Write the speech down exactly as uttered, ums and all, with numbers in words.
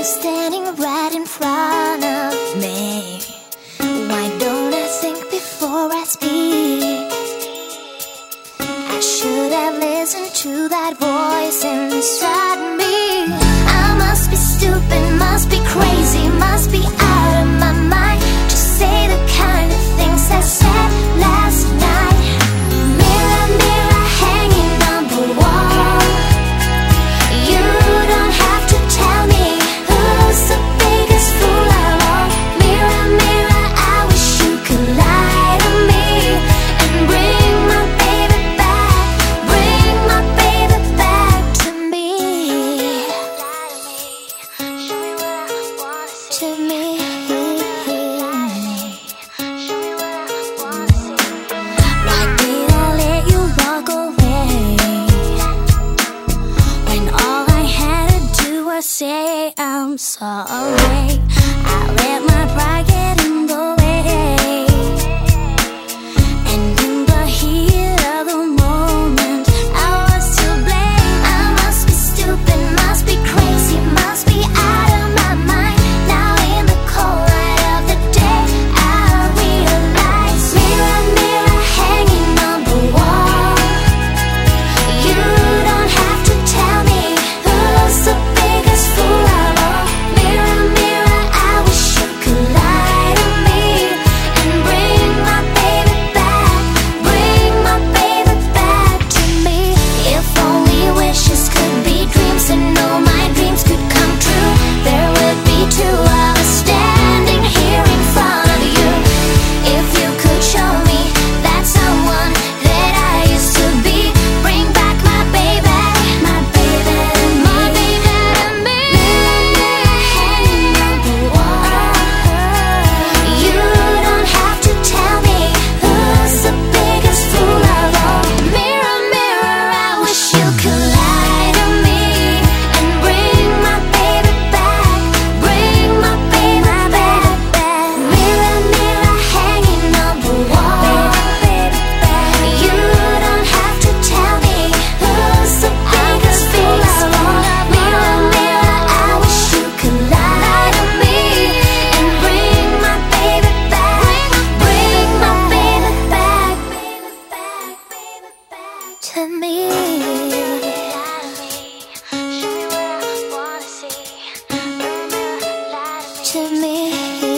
standing right in front of me. Why don't I think before I speak? I should have listened to that voice inside me. I must be stupid, must be crazy, must be out of my mind to say the kind of things I said last night. Mirror, mirror hanging on the wall, you don't have to tell me who's the biggest fool of all. Mirror, mirror, I wish you could lie to me and bring my baby back, bring my baby back to me, to me. Why did I let you walk away when all I had to do was say I'm sorry? I let my pride get in the way, and in the heat of the moment I was to blame. I must be stupid, must be crazy, must be out of my mind. Now in the cold light of the day I realize. Mirror, mirror hanging on the wall, you don't have to tell me who's the biggest fool of all. Mirror, mirror, I wish you could lie to me and bring my baby back, bring my baby back to me. If only wishes could be dreams, and all my dreams could come true, there would be two of us standing here in front of you. If you could show me that someone that I used to be, bring back my baby, my baby, my baby to me. Mirror, hanging on the wall, you don't have to tell me who's the biggest fool of all. Mirror, mirror, I wish you could lie to me and bring my baby back, bring my baby back. Mirror, mirror hanging on the wall, you don't have to tell me who's the biggest fool of all. Mirror, mirror, I wish you could lie to me and bring my baby back, bring my baby back to me. To me.